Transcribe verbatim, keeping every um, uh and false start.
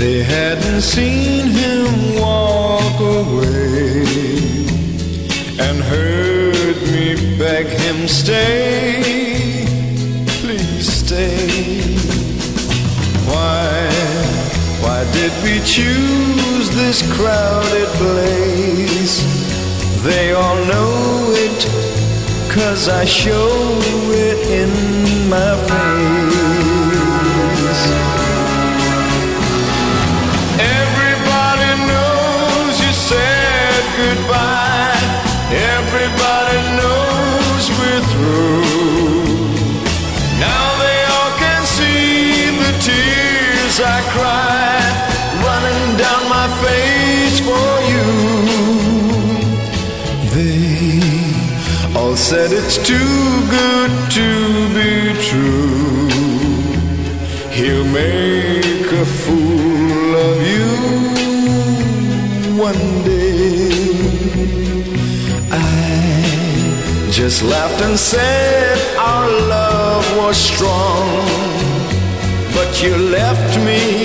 They hadn't seen him walk away and heard me beg him, stay, please stay. Why, why did we choose this crowded place? They all know it, 'cause I show it in my face. Everybody knows you said goodbye. Everybody knows we're through. Now they all can see the tears I cry running down my face for you. They all said it's too good to be true. He'll make a fool of you one day. I just laughed and said our love was strong, but you left me